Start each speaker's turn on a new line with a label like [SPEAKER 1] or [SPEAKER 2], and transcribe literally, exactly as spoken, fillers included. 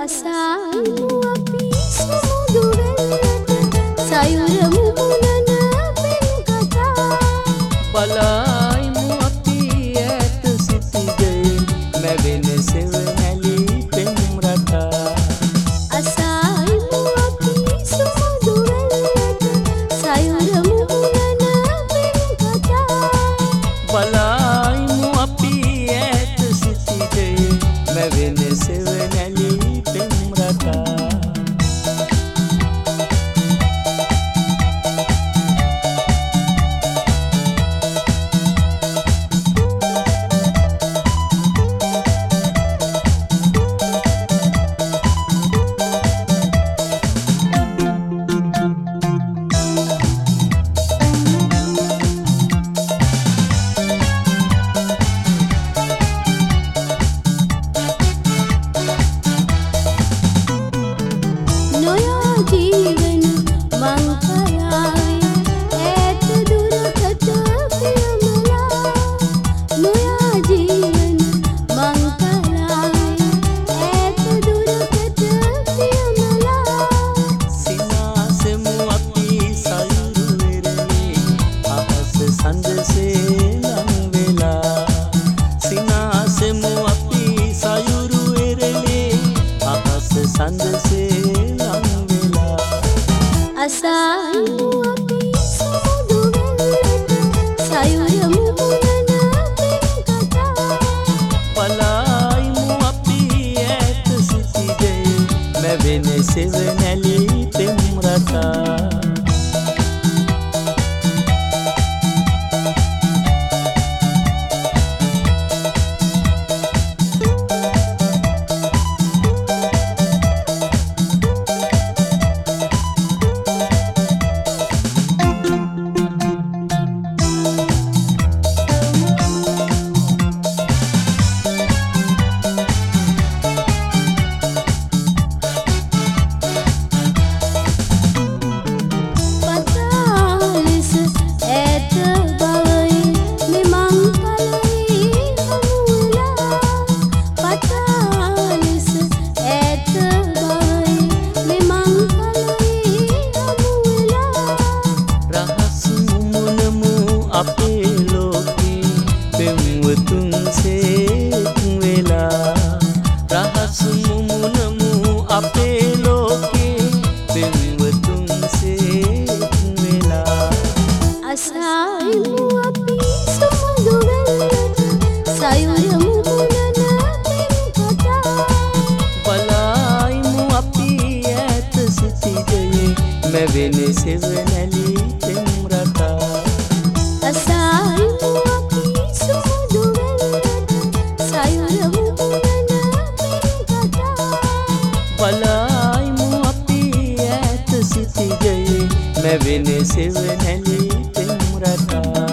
[SPEAKER 1] අසායිමු අපි සමුදු වෙල්ලට සයුරමු මුනන පෙන් කතා
[SPEAKER 2] බලයිමු අපි ඈත සිටිදේ මැවෙන සෙවණැලි පෙම් රටා
[SPEAKER 1] අසායිමු අපි සමුදු වෙල්ලට සයුරමු මුනන පෙන් කතා
[SPEAKER 2] බලයිමු අපි ඈත සිටිදේ මැවෙන සෙවණැලි පෙම් රටා
[SPEAKER 1] ජීවන මං කලාවේ ඈත දුරකට පියමලා නොයා ජීවන මං කලාවේ ඈත දුරකට පියමලා
[SPEAKER 2] සිනාසෙමු අපි සයුරු වෙරළේ අහස සඳසේ ලං වෙලා සිනාසෙමු අපි සයුරු වෙරළේ අහස සඳසේ
[SPEAKER 1] අසායිමු අපි සමුදු වෙල්ලට සයුරමු මුනන පෙන් කතා
[SPEAKER 2] බලයිමු අපි ඈත සිටිදේ මැවෙන සෙවණැලි පෙම් රටා අපේ ලෝකේ පෙම්වතුන් සේක් වෙලා රහස් මුමුණමු අපේ ලෝකේ පෙම්වතුන් සේක් වෙලා
[SPEAKER 1] අසායිමු අපි සමුදු වෙල්ලට සයුරමු මුනන පෙන් කතා
[SPEAKER 2] බලයිමු අපි ඈත සිටිදේ මැවෙන සෙවණැලි පෙම් රටා
[SPEAKER 1] අසායිමු අපි සමුදු වෙල්ලට සයුරමු මුනන පෙන් කතා
[SPEAKER 2] බලයිමු අපි ඈත සිටිදේ මැවෙන සෙවණැලි පෙම් රටා